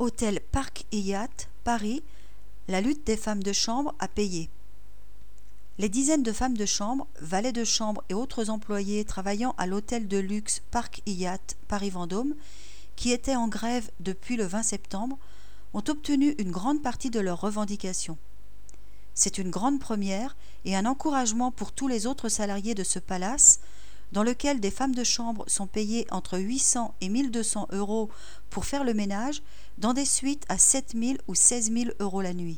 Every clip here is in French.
Hôtel Parc Hyatt, Paris, la lutte des femmes de chambre a payé. Les dizaines de femmes de chambre, valets de chambre et autres employés travaillant à l'hôtel de luxe Parc Hyatt, Paris-Vendôme, qui étaient en grève depuis le 20 septembre, ont obtenu une grande partie de leurs revendications. C'est une grande première et un encouragement pour tous les autres salariés de ce palace, dans lequel des femmes de chambre sont payées entre 800 et 1200 euros pour faire le ménage, dans des suites à 7 000 ou 16 000 euros la nuit.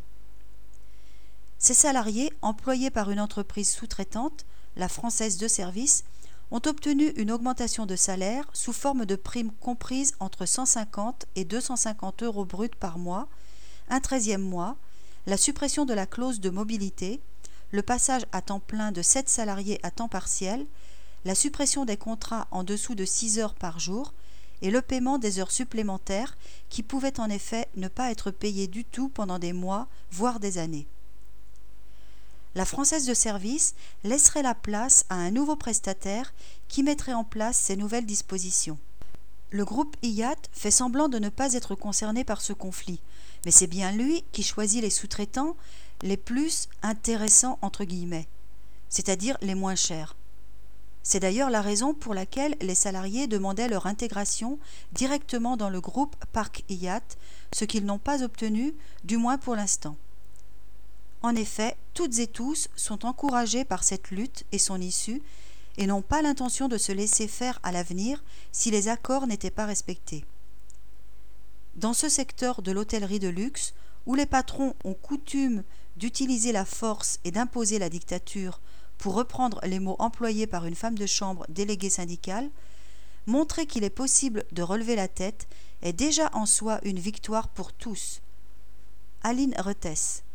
Ces salariés, employés par une entreprise sous-traitante, la Française de Service, ont obtenu une augmentation de salaire sous forme de primes comprises entre 150 et 250 euros bruts par mois, un 13e mois, la suppression de la clause de mobilité, le passage à temps plein de 7 salariés à temps partiel, la suppression des contrats en dessous de 6 heures par jour et le paiement des heures supplémentaires qui pouvaient en effet ne pas être payées du tout pendant des mois, voire des années. La Française de Service laisserait la place à un nouveau prestataire qui mettrait en place ces nouvelles dispositions. Le groupe Hyatt fait semblant de ne pas être concerné par ce conflit, mais c'est bien lui qui choisit les sous-traitants les plus « intéressants » entre guillemets, c'est-à-dire les moins chers. C'est d'ailleurs la raison pour laquelle les salariés demandaient leur intégration directement dans le groupe Parc Hyatt, ce qu'ils n'ont pas obtenu, du moins pour l'instant. En effet, toutes et tous sont encouragés par cette lutte et son issue et n'ont pas l'intention de se laisser faire à l'avenir si les accords n'étaient pas respectés. Dans ce secteur de l'hôtellerie de luxe, où les patrons ont coutume d'utiliser la force et d'imposer la dictature, pour reprendre les mots employés par une femme de chambre déléguée syndicale, montrer qu'il est possible de relever la tête est déjà en soi une victoire pour tous. Aline Retes.